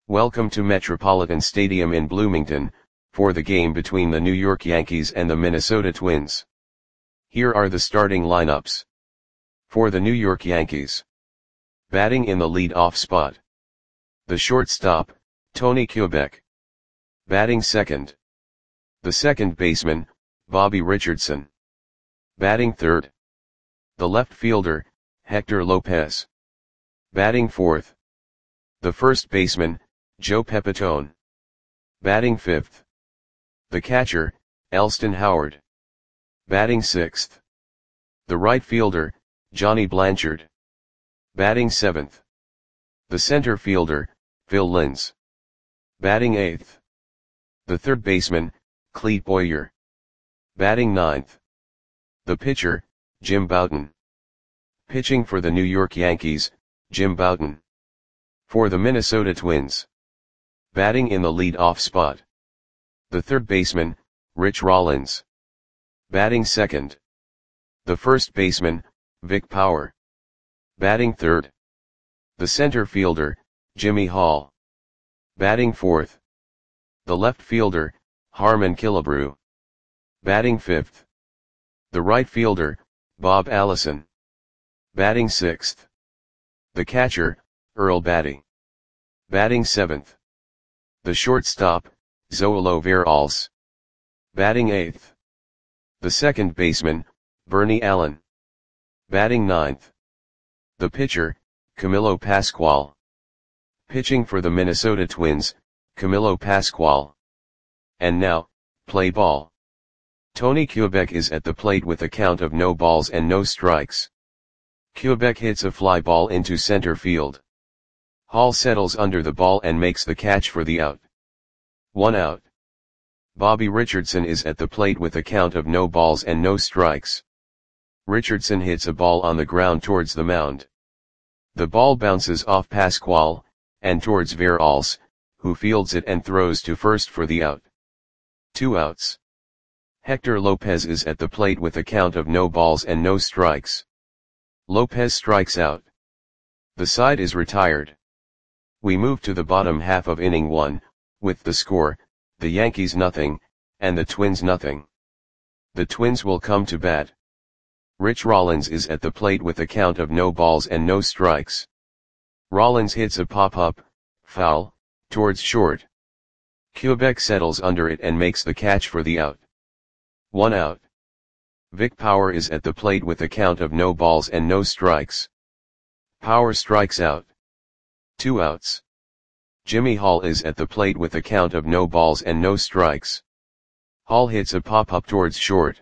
Welcome to Metropolitan Stadium in Bloomington, for the game between the New York Yankees and the Minnesota Twins. Here are the starting lineups. For the New York Yankees. Batting in the lead-off spot. The shortstop, Tony Kubek. Batting second. The second baseman, Bobby Richardson. Batting third. The left fielder, Hector Lopez. Batting fourth. The first baseman, Joe Pepitone. Batting fifth. The catcher, Elston Howard. Batting sixth. The right fielder, Johnny Blanchard. Batting seventh. The center fielder, Phil Linz. Batting eighth. The third baseman, Clete Boyer. Batting ninth. The pitcher, Jim Bouton. Pitching for the New York Yankees, Jim Bouton. For the Minnesota Twins. Batting in the lead-off spot. The third baseman, Rich Rollins. Batting second. The first baseman, Vic Power. Batting third. The center fielder, Jimmy Hall. Batting fourth. The left fielder, Harmon Killebrew. Batting fifth. The right fielder, Bob Allison. Batting sixth. The catcher, Earl Batty. Batting seventh. The shortstop, Zoilo Veralles. Batting eighth. The second baseman, Bernie Allen. Batting ninth. The pitcher, Camilo Pascual. Pitching for the Minnesota Twins, Camilo Pascual. And now, play ball. Tony Kubek is at the plate with a count of no balls and no strikes. Kubek hits a fly ball into center field. Hall settles under the ball and makes the catch for the out. 1 out. Bobby Richardson is at the plate with a count of no balls and no strikes. Richardson hits a ball on the ground towards the mound. The ball bounces off Pascual, and towards Veralles, who fields it and throws to first for the out. 2 outs. Hector Lopez is at the plate with a count of no balls and no strikes. Lopez strikes out. The side is retired. We move to the bottom half of inning 1, with the score, the Yankees nothing, and the Twins nothing. The Twins will come to bat. Rich Rollins is at the plate with a count of no balls and no strikes. Rollins hits a pop-up, foul, towards short. Kubek settles under it and makes the catch for the out. 1 out. Vic Power is at the plate with a count of no balls and no strikes. Power strikes out. 2 outs. Jimmy Hall is at the plate with a count of no balls and no strikes. Hall hits a pop-up towards short.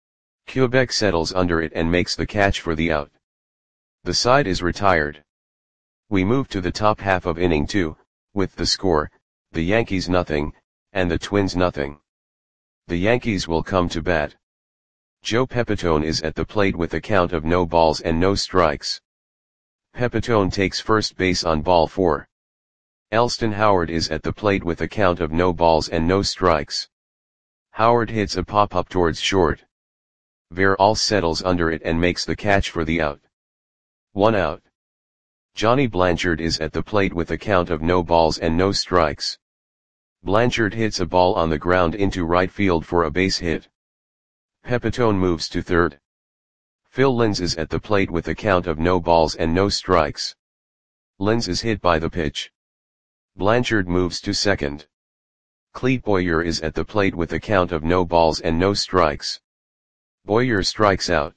Kubek settles under it and makes the catch for the out. The side is retired. We move to the top half of inning 2, with the score, the Yankees nothing, and the Twins nothing. The Yankees will come to bat. Joe Pepitone is at the plate with a count of no balls and no strikes. Pepitone takes first base on ball 4. Elston Howard is at the plate with a count of no balls and no strikes. Howard hits a pop-up towards short. Veralles settles under it and makes the catch for the out. 1 out. Johnny Blanchard is at the plate with a count of no balls and no strikes. Blanchard hits a ball on the ground into right field for a base hit. Pepitone moves to third. Phil Linz is at the plate with a count of no balls and no strikes. Linz is hit by the pitch. Blanchard moves to second. Clete Boyer is at the plate with a count of no balls and no strikes. Boyer strikes out.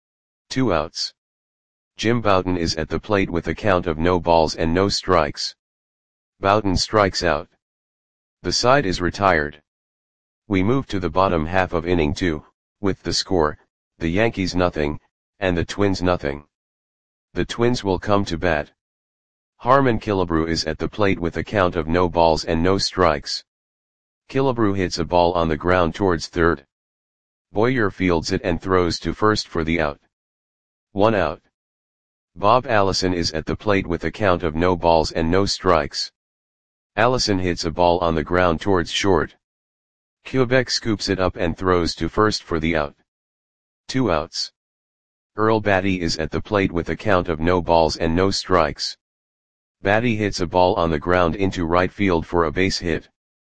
2 outs. Jim Bouton is at the plate with a count of no balls and no strikes. Bouton strikes out. The side is retired. We move to the bottom half of inning 2, with the score, the Yankees nothing, and the Twins nothing. The Twins will come to bat. Harmon Killebrew is at the plate with a count of no balls and no strikes. Killebrew hits a ball on the ground towards third. Boyer fields it and throws to first for the out. 1 out. Bob Allison is at the plate with a count of no balls and no strikes. Allison hits a ball on the ground towards short. Kubek scoops it up and throws to first for the out. 2 outs. Earl Batty is at the plate with a count of no balls and no strikes. Batty hits a ball on the ground into right field for a base hit.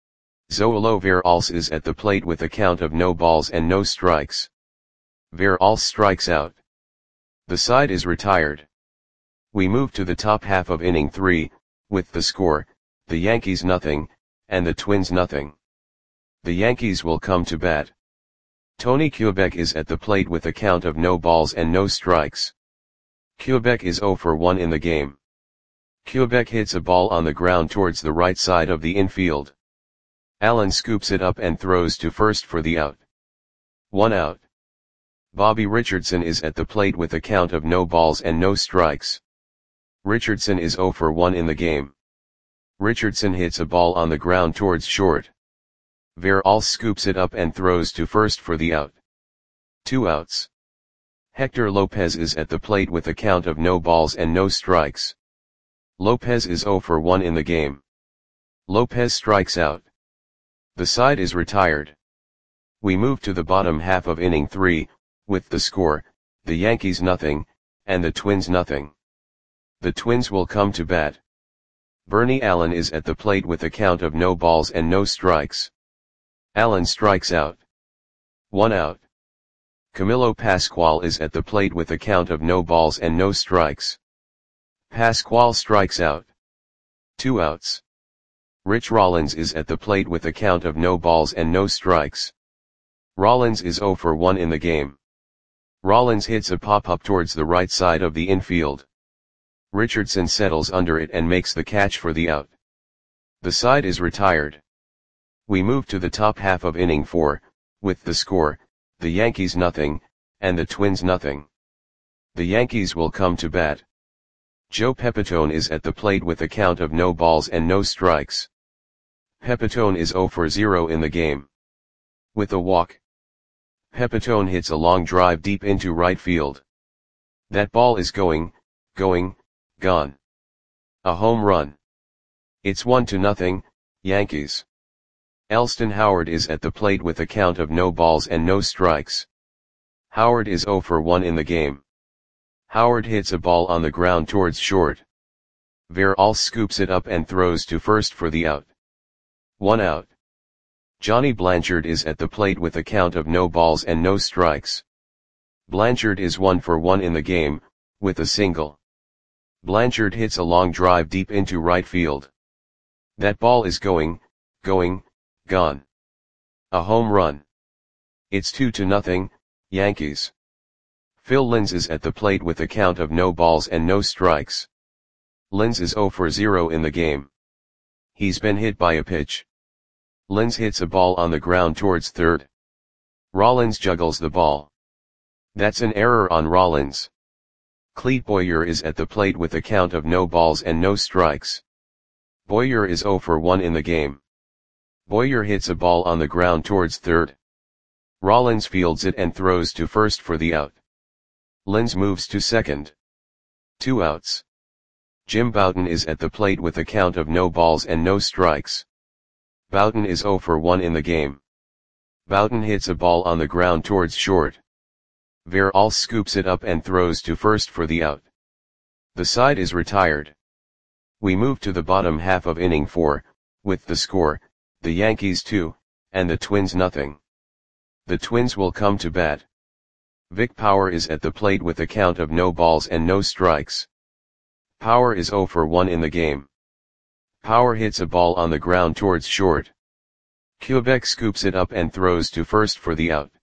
Zoilo Veralls is at the plate with a count of no balls and no strikes. Veralls strikes out. The side is retired. We move to the top half of inning 3, with the score, the Yankees nothing, and the Twins nothing. The Yankees will come to bat. Tony Quebec is at the plate with a count of no balls and no strikes. Quebec is 0 for 1 in the game. Quebec hits a ball on the ground towards the right side of the infield. Allen scoops it up and throws to first for the out. 1 out. Bobby Richardson is at the plate with a count of no balls and no strikes. Richardson is 0 for 1 in the game. Richardson hits a ball on the ground towards short. Veralls scoops it up and throws to first for the out. 2 outs. Hector Lopez is at the plate with a count of no balls and no strikes. Lopez is 0 for 1 in the game. Lopez strikes out. The side is retired. We move to the bottom half of inning 3, with the score, the Yankees nothing, and the Twins nothing. The Twins will come to bat. Bernie Allen is at the plate with a count of no balls and no strikes. Allen strikes out. 1 out. Camilo Pascual is at the plate with a count of no balls and no strikes. Pascual strikes out. 2 outs. Rich Rollins is at the plate with a count of no balls and no strikes. Rollins is 0 for 1 in the game. Rollins hits a pop-up towards the right side of the infield. Richardson settles under it and makes the catch for the out. The side is retired. We move to the top half of inning 4, with the score, the Yankees nothing, and the Twins nothing. The Yankees will come to bat. Joe Pepitone is at the plate with a count of no balls and no strikes. Pepitone is 0 for 0 in the game. With a walk. Pepitone hits a long drive deep into right field. That ball is going, gone. A home run. It's 1-0, Yankees. Elston Howard is at the plate with a count of no balls and no strikes. Howard is 0 for 1 in the game. Howard hits a ball on the ground towards short. Veralls scoops it up and throws to first for the out. 1 out. Johnny Blanchard is at the plate with a count of no balls and no strikes. Blanchard is 1 for 1 in the game, with a single. Blanchard hits a long drive deep into right field. That ball is going, gone. A home run. It's 2-0, Yankees. Phil Linz is at the plate with a count of no balls and no strikes. Linz is 0 for 0 in the game. He's been hit by a pitch. Linz hits a ball on the ground towards third. Rollins juggles the ball. That's an error on Rollins. Clete Boyer is at the plate with a count of no balls and no strikes. Boyer is 0 for 1 in the game. Boyer hits a ball on the ground towards third. Rollins fields it and throws to first for the out. Linz moves to second. 2 outs. Jim Bouton is at the plate with a count of no balls and no strikes. Bouton is 0 for 1 in the game. Bouton hits a ball on the ground towards short. Veralls scoops it up and throws to first for the out. The side is retired. We move to the bottom half of inning 4, with the score, the Yankees 2, and the Twins nothing. The Twins will come to bat. Vic Power is at the plate with a count of no balls and no strikes. Power is 0 for 1 in the game. Power hits a ball on the ground towards short. Quebec scoops it up and throws to first for the out.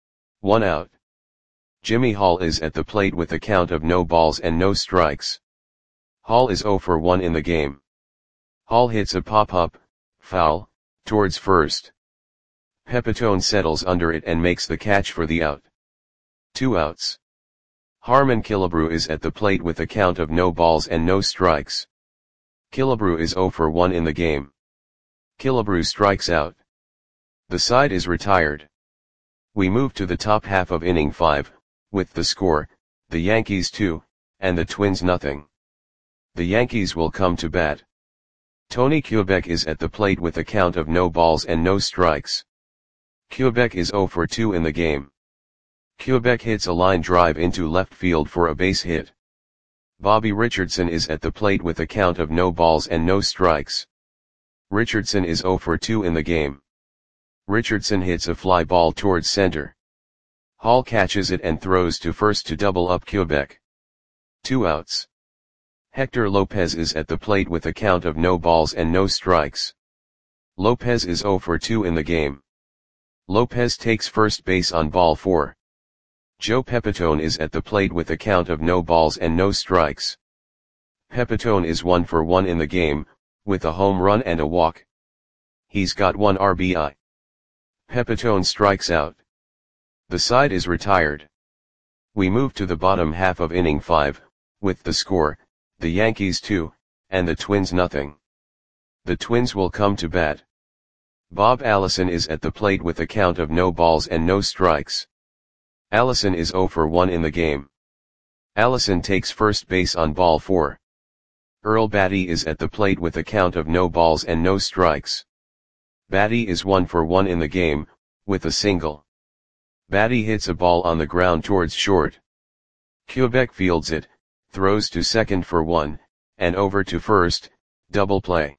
1 out. Jimmy Hall is at the plate with a count of no balls and no strikes. Hall is 0 for 1 in the game. Hall hits a pop-up, foul, towards first. Pepitone settles under it and makes the catch for the out. 2 outs. Harmon Killebrew is at the plate with a count of no balls and no strikes. Killebrew is 0 for 1 in the game. Killebrew strikes out. The side is retired. We move to the top half of inning 5, with the score, the Yankees 2, and the Twins nothing. The Yankees will come to bat. Tony Quebec is at the plate with a count of no balls and no strikes. Quebec is 0 for 2 in the game. Quebec hits a line drive into left field for a base hit. Bobby Richardson is at the plate with a count of no balls and no strikes. Richardson is 0 for 2 in the game. Richardson hits a fly ball towards center. Hall catches it and throws to first to double up Quebec. 2 outs. Hector Lopez is at the plate with a count of no balls and no strikes. Lopez is 0 for 2 in the game. Lopez takes first base on ball 4. Joe Pepitone is at the plate with a count of no balls and no strikes. Pepitone is 1 for 1 in the game, with a home run and a walk. He's got 1 RBI. Pepitone strikes out. The side is retired. We move to the bottom half of inning 5, with the score, the Yankees 2, and the Twins 0. The Twins will come to bat. Bob Allison is at the plate with a count of no balls and no strikes. Allison is 0 for 1 in the game. Allison takes first base on ball 4. Earl Batty is at the plate with a count of no balls and no strikes. Batty is 1 for 1 in the game, with a single. Batty hits a ball on the ground towards short. Quebec fields it, throws to second for 1, and over to first, double play.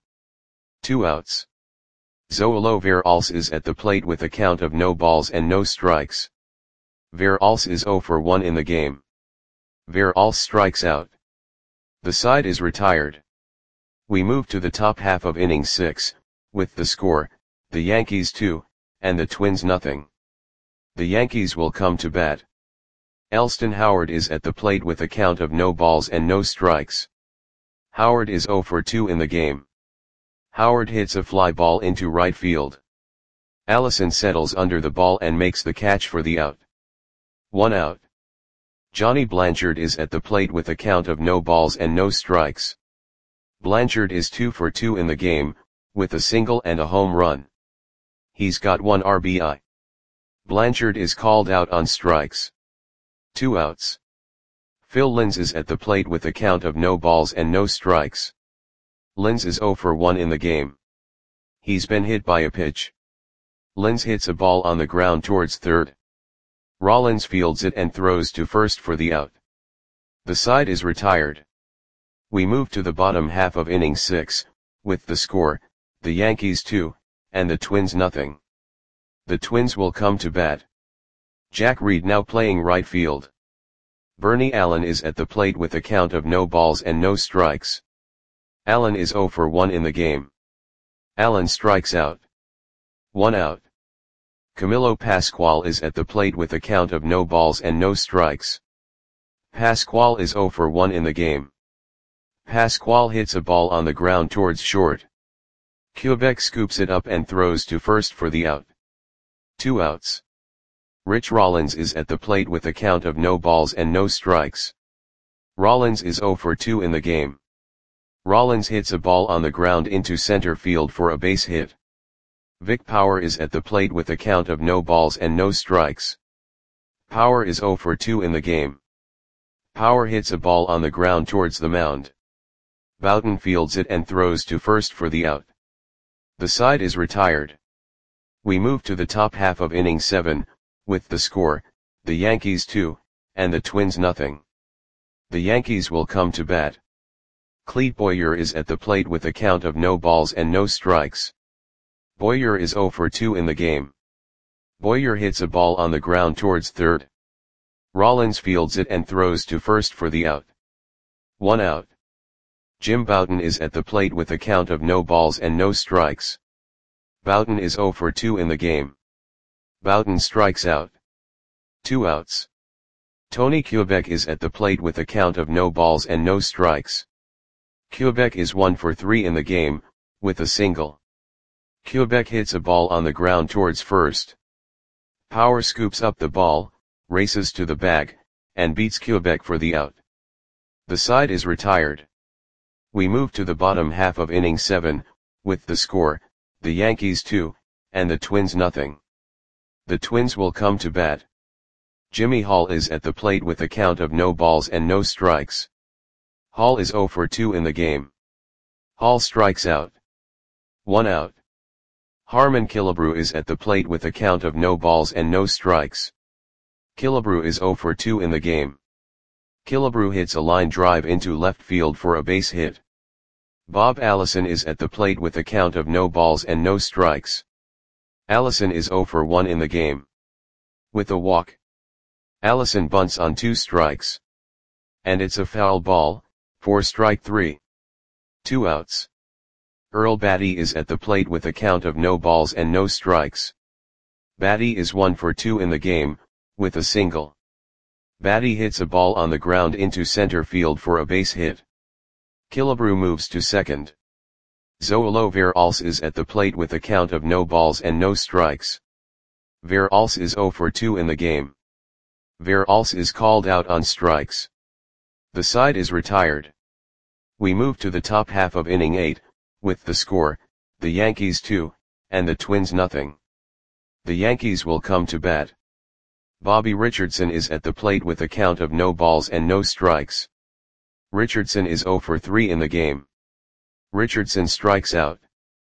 2 outs. Zoilo Veralce is at the plate with a count of no balls and no strikes. Veralce is 0 for 1 in the game. Veralce strikes out. The side is retired. We move to the top half of inning 6, with the score, the Yankees 2, and the Twins 0. The Yankees will come to bat. Elston Howard is at the plate with a count of no balls and no strikes. Howard is 0 for 2 in the game. Howard hits a fly ball into right field. Allison settles under the ball and makes the catch for the out. 1 out. Johnny Blanchard is at the plate with a count of no balls and no strikes. Blanchard is 2 for 2 in the game, with a single and a home run. He's got 1 RBI. Blanchard is called out on strikes. 2 outs. Phil Linz is at the plate with a count of no balls and no strikes. Linz is 0 for 1 in the game. He's been hit by a pitch. Linz hits a ball on the ground towards third. Rollins fields it and throws to first for the out. The side is retired. We move to the bottom half of inning 6, with the score, the Yankees 2, and the Twins 0. The Twins will come to bat. Jack Reed now playing right field. Bernie Allen is at the plate with a count of no balls and no strikes. Allen is 0 for 1 in the game. Allen strikes out. 1 out. Camilo Pascual is at the plate with a count of no balls and no strikes. Pascual is 0 for 1 in the game. Pascual hits a ball on the ground towards short. Quebec scoops it up and throws to first for the out. 2 outs. Rich Rollins is at the plate with a count of no balls and no strikes. Rollins is 0 for 2 in the game. Rollins hits a ball on the ground into center field for a base hit. Vic Power is at the plate with a count of no balls and no strikes. Power is 0 for 2 in the game. Power hits a ball on the ground towards the mound. Boughton fields it and throws to first for the out. The side is retired. We move to the top half of inning 7, with the score, the Yankees 2, and the Twins 0. The Yankees will come to bat. Clete Boyer is at the plate with a count of no balls and no strikes. Boyer is 0 for 2 in the game. Boyer hits a ball on the ground towards third. Rollins fields it and throws to first for the out. 1 out. Jim Boughton is at the plate with a count of no balls and no strikes. Boughton is 0 for 2 in the game. Boughton strikes out. 2 outs. Tony Quebec is at the plate with a count of no balls and no strikes. Quebec is 1 for 3 in the game, with a single. Quebec hits a ball on the ground towards first. Power scoops up the ball, races to the bag, and beats Quebec for the out. The side is retired. We move to the bottom half of inning 7, with the score, the Yankees 2, and the Twins 0. The Twins will come to bat. Jimmy Hall is at the plate with a count of no balls and no strikes. Hall is 0 for 2 in the game. Hall strikes out. 1 out. Harmon Killebrew is at the plate with a count of no balls and no strikes. Killebrew is 0 for 2 in the game. Killebrew hits a line drive into left field for a base hit. Bob Allison is at the plate with a count of no balls and no strikes. Allison is 0 for 1 in the game. With a walk, Allison bunts on 2 strikes. And it's a foul ball, for strike 3. 2 outs. Earl Battey is at the plate with a count of no balls and no strikes. Battey is 1 for 2 in the game, with a single. Battey hits a ball on the ground into center field for a base hit. Killebrew moves to second. Zoilo Veralce is at the plate with a count of no balls and no strikes. Veralce is 0 for 2 in the game. Veralce is called out on strikes. The side is retired. We move to the top half of inning 8, with the score, the Yankees 2, and the Twins nothing. The Yankees will come to bat. Bobby Richardson is at the plate with a count of no balls and no strikes. Richardson is 0 for 3 in the game. Richardson strikes out.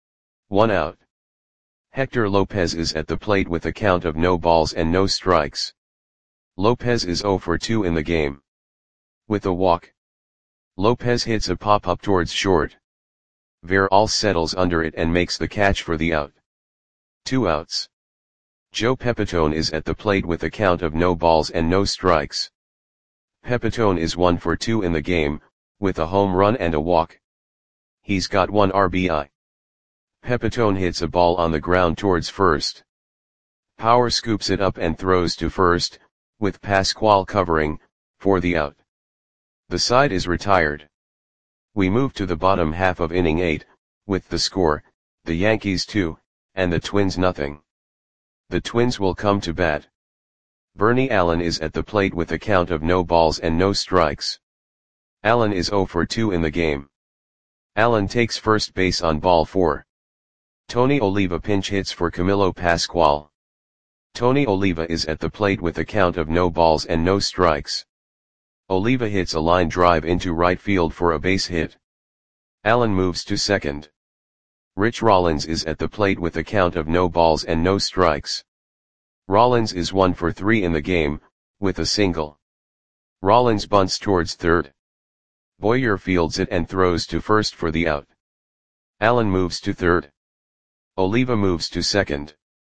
1 out. Hector Lopez is at the plate with a count of no balls and no strikes. Lopez is 0 for 2 in the game. With a walk, Lopez hits a pop-up towards short. Veralce settles under it and makes the catch for the out. 2 outs. Joe Pepitone is at the plate with a count of no balls and no strikes. Pepitone is 1 for 2 in the game, with a home run and a walk. He's got 1 RBI. Pepitone hits a ball on the ground towards first. Power scoops it up and throws to first, with Pasquale covering, for the out. The side is retired. We move to the bottom half of inning 8, with the score, the Yankees 2, and the Twins nothing. The Twins will come to bat. Bernie Allen is at the plate with a count of no balls and no strikes. Allen is 0 for 2 in the game. Allen takes first base on ball 4. Tony Oliva pinch hits for Camilo Pasquale. Tony Oliva is at the plate with a count of no balls and no strikes. Oliva hits a line drive into right field for a base hit. Allen moves to second. Rich Rollins is at the plate with a count of no balls and no strikes. Rollins is 1 for 3 in the game, with a single. Rollins bunts towards third. Boyer fields it and throws to first for the out. Allen moves to third. Oliva moves to second.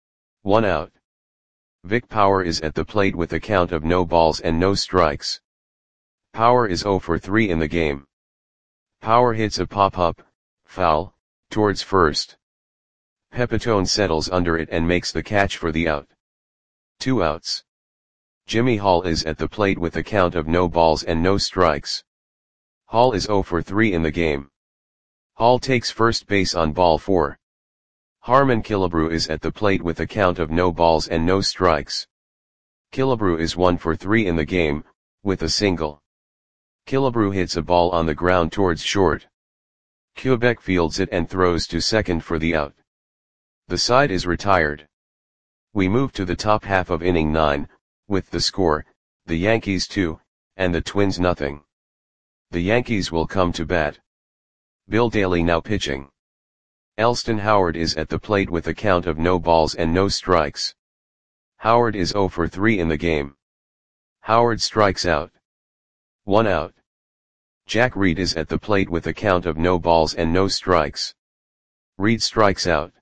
1 out. Vic Power is at the plate with a count of no balls and no strikes. Power is 0 for 3 in the game. Power hits a pop-up, foul, towards first. Pepitone settles under it and makes the catch for the out. 2 outs. Jimmy Hall is at the plate with a count of no balls and no strikes. Hall is 0 for 3 in the game. Hall takes first base on ball 4. Harmon Killebrew is at the plate with a count of no balls and no strikes. Killebrew is 1 for 3 in the game, with a single. Killebrew hits a ball on the ground towards short. Quebec fields it and throws to second for the out. The side is retired. We move to the top half of inning 9, with the score, the Yankees 2, and the Twins nothing. The Yankees will come to bat. Bill Daly now pitching. Elston Howard is at the plate with a count of no balls and no strikes. Howard is 0 for 3 in the game. Howard strikes out. 1 out. Jack Reed is at the plate with a count of no balls and no strikes. Reed strikes out.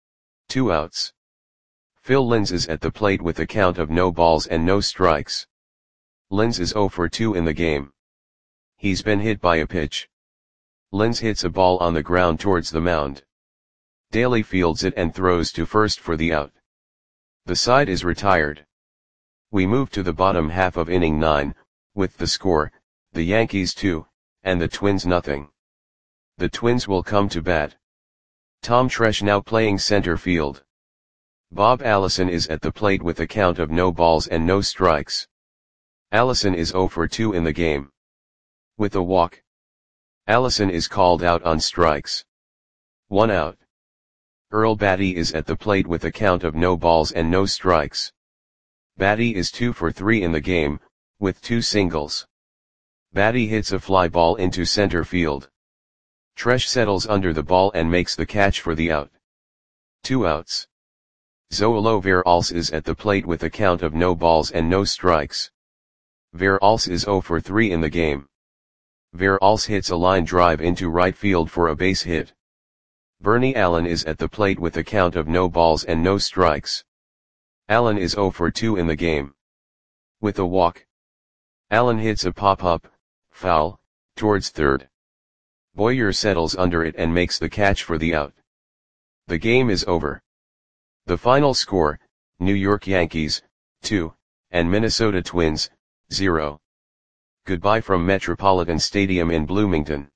2 outs. Phil Linz is at the plate with a count of no balls and no strikes. Linz is 0 for 2 in the game. He's been hit by a pitch. Linz hits a ball on the ground towards the mound. Daly fields it and throws to first for the out. The side is retired. We move to the bottom half of inning 9, with the score, the Yankees 2, and the Twins nothing. The Twins will come to bat. Tom Tresh now playing center field. Bob Allison is at the plate with a count of no balls and no strikes. Allison is 0 for 2 in the game. With a walk, Allison is called out on strikes. 1 out. Earl Battey is at the plate with a count of no balls and no strikes. Battey is 2 for 3 in the game, with 2 singles. Battey hits a fly ball into center field. Tresh settles under the ball and makes the catch for the out. 2 outs. Zoilo Veralce is at the plate with a count of no balls and no strikes. Verhulst is 0 for 3 in the game. Verhulst hits a line drive into right field for a base hit. Bernie Allen is at the plate with a count of no balls and no strikes. Allen is 0 for 2 in the game. With a walk, Allen hits a pop-up, foul, towards third. Boyer settles under it and makes the catch for the out. The game is over. The final score, New York Yankees, 2, and Minnesota Twins, 0. Goodbye from Metropolitan Stadium in Bloomington.